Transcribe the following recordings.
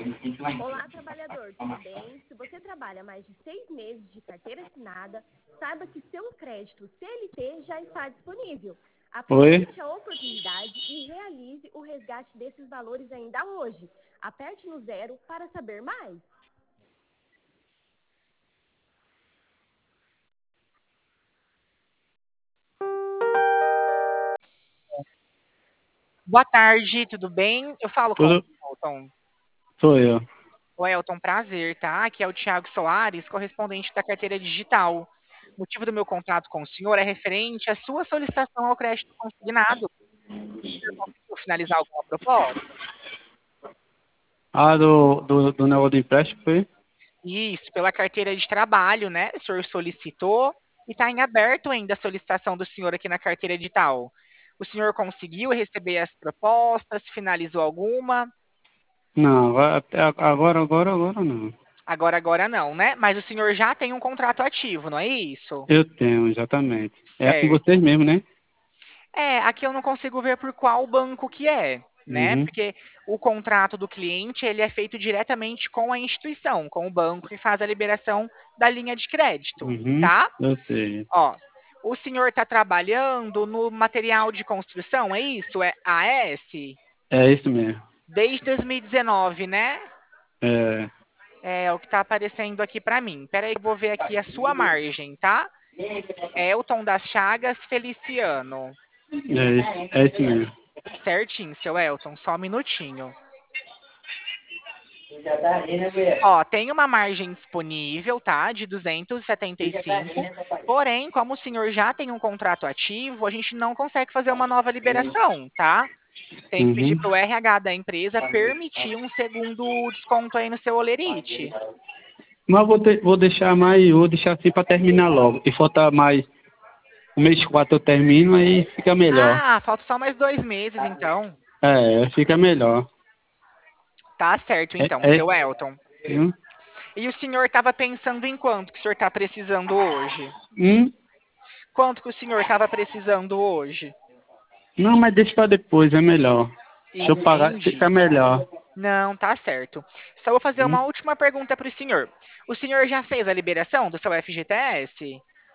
Olá, trabalhador, tudo bem? Se você trabalha mais de 6 meses de carteira assinada, saiba que seu crédito CLT já está disponível. Oi? Aproveite a oportunidade e realize o resgate desses valores ainda hoje. Aperte no 0 para saber mais. Boa tarde, tudo bem? Eu falo com Tudo? o Elton. Sou eu. O Elton, prazer, tá? Aqui é o Thiago Soares, correspondente da carteira digital. O motivo do meu contato com o senhor é referente à sua solicitação ao crédito consignado. O senhor conseguiu finalizar alguma proposta? Ah, do negócio do empréstimo, foi? Isso, pela carteira de trabalho, né? O senhor solicitou e está em aberto ainda a solicitação do senhor aqui na carteira digital. O senhor conseguiu receber as propostas? Finalizou alguma? Não, agora não. Agora não, né? Mas o senhor já tem um contrato ativo, não é isso? Eu tenho, exatamente. É com vocês Certo. mesmo, né? É, aqui eu não consigo ver por qual banco que é, né? Uhum, Porque o contrato do cliente, ele é feito diretamente com a instituição, com o banco que faz a liberação da linha de crédito, uhum, tá? eu sei. Ó, o senhor está trabalhando no material de construção, é isso? É AS? É isso mesmo. Desde 2019, né? É, É o que está aparecendo aqui para mim. Pera aí, eu vou ver aqui a sua margem, tá? Elton das Chagas Feliciano. é isso mesmo. Certinho, seu Elton, só um minutinho. Ó, tem uma margem disponível, tá? De 275. Porém, como o senhor já tem um contrato ativo, a gente não consegue fazer uma nova liberação, tá? Tem que pedir Uhum. para o RH da empresa permitir um segundo desconto aí no seu olerite. Mas vou deixar assim pra terminar logo. E falta mais um mês 4 eu termino, aí fica melhor. Ah, falta só mais 2 meses, então. Fica melhor. Tá certo, É, então, é, seu Elton. hum, E o senhor estava pensando em quanto que o senhor está precisando hoje? hum, Quanto que o senhor estava precisando hoje? não, mas deixa pra depois, é melhor. Se eu pagar, fica Entendi. melhor. Não, tá certo. Só vou fazer Hum, uma última pergunta para o senhor. O senhor já fez a liberação do seu FGTS?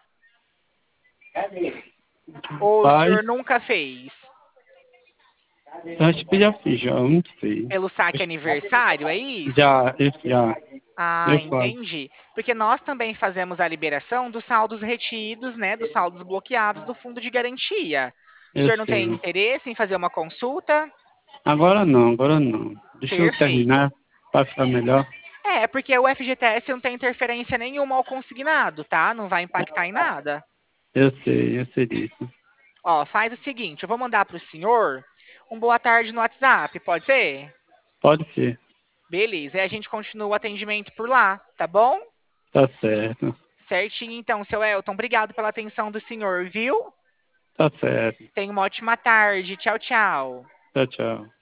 Ou o Pai, senhor nunca fez? acho que já fiz, já, eu não sei. Pelo saque aniversário, é isso? Já, Ah, eu faço. entendi. Porque nós também fazemos a liberação dos saldos retidos, né? Dos saldos bloqueados do fundo de garantia. O Eu senhor não tem sei. interesse em fazer uma consulta? Agora não, agora não. Deixa eu Perfeito. terminar para ficar melhor. É, porque o FGTS não tem interferência nenhuma ao consignado, tá? Não vai impactar em nada. Eu sei disso. Ó, faz o seguinte, eu vou mandar para o senhor um boa tarde no WhatsApp, pode ser? Pode ser, Beleza, e a gente continua o atendimento por lá, tá bom? tá certo, Certinho, então, seu Elton. Obrigado pela atenção do senhor, viu? tá certo. Tenha uma ótima tarde. Tchau, tchau. Tchau, tchau.